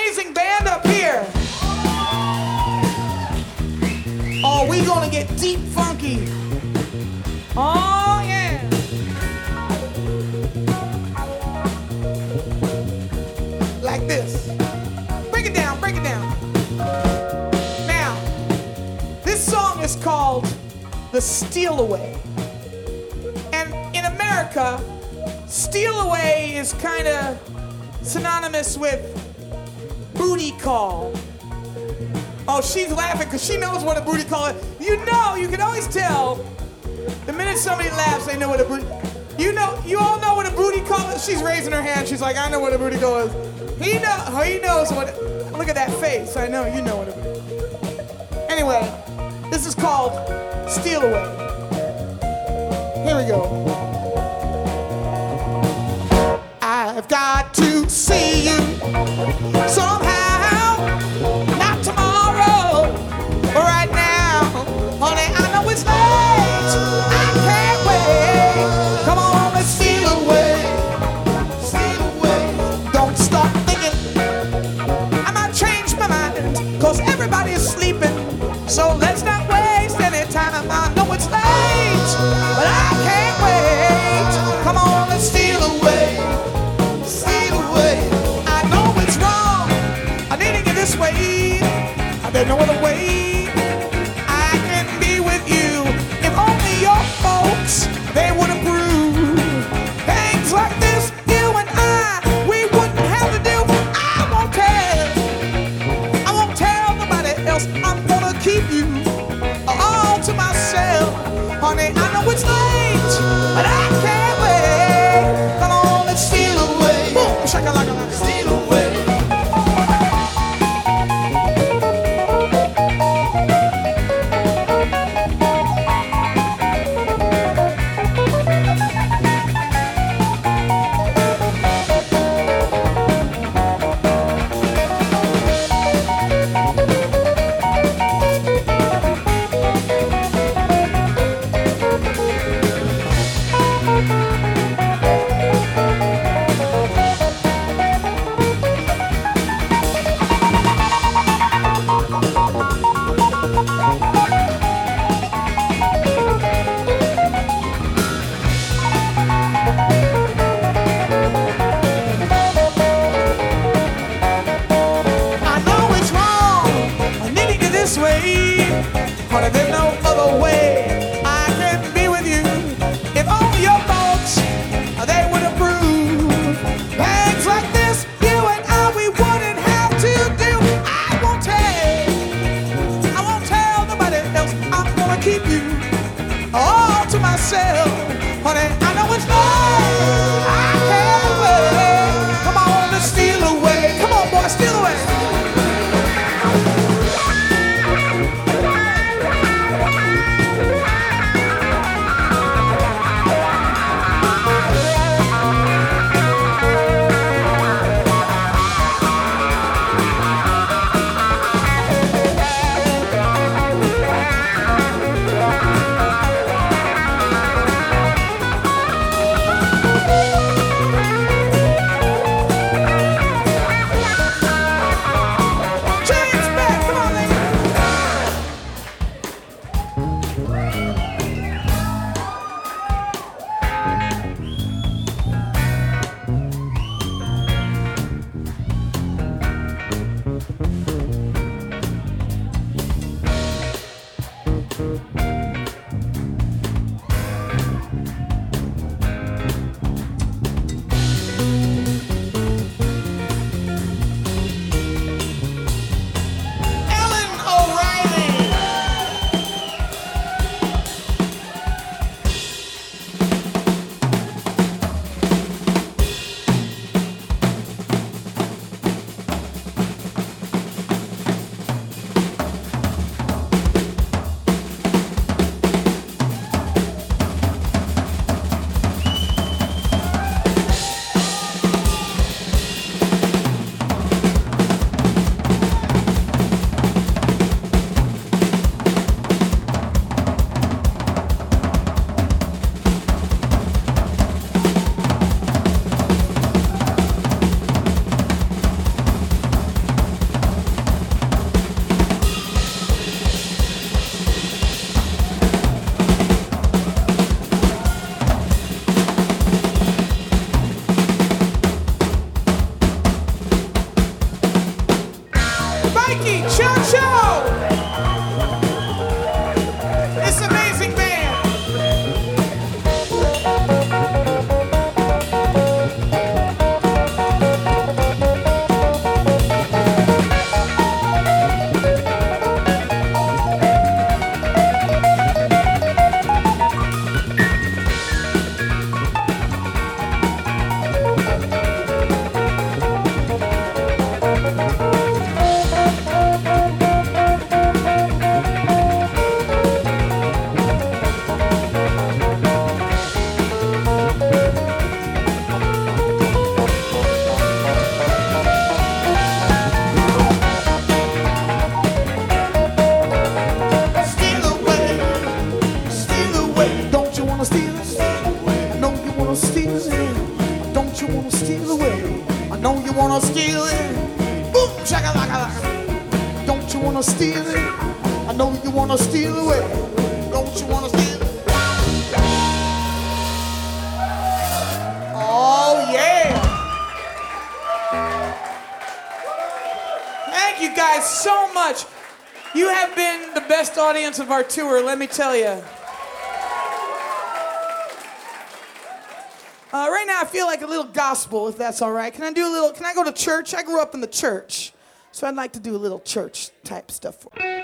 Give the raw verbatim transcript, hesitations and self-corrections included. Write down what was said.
amazing band up here. Oh, we gonna get deep funky. Oh, yeah. Like this. Break it down, break it down. Now, this song is called The Steal Away. And in America, steal away is kind of synonymous with booty call. Oh, she's laughing because she knows what a booty call is. You know, you can always tell the minute somebody laughs, they know what a booty. You know, you all know what a booty call is. She's raising her hand. She's like, I know what a booty call is. He know, he knows what. Look at that face. I know you know what a booty. Anyway, this is called Steal Away. Here we go. I've got to see you somehow, not tomorrow, but right now. Honey, I know it's late, I can't wait. Come on, let's steal away, steal away. Don't stop thinking, I might change my mind, cause everybody is sleeping. So let's not waste any time, I know it's late, but I can't wait. Come on, let's steal away. Way. There's no other way I can be with you. If only your folks, they would approve. Things like this, you and I, we wouldn't have to do. I won't tell, I won't tell nobody else. I'm gonna keep you all to myself. Honey, I know it's late, but I can't wait. Come on, let's steal away. Boom, shaka-laka-laka. Steal away. Honey, there's no other way I can be with you. If only your folks, they would approve. Things like this, you and I, we wouldn't have to do. I won't tell, I won't tell nobody else. I'm gonna keep you all to myself. Honey, I know it's late, I can't wait. Come on, let's steal away. Come on, boy, steal away. Don't you wanna steal away? I know you wanna steal it. Boom, shaka laka laka. Don't you wanna steal it? I know you wanna steal away. Don't you wanna steal it? Oh yeah! Thank you guys so much. You have been the best audience of our tour, let me tell you. Uh, right now I feel like a little gospel, if that's all right. Can I do a little, can I go to church? I grew up in the church, so I'd like to do a little church type stuff for you.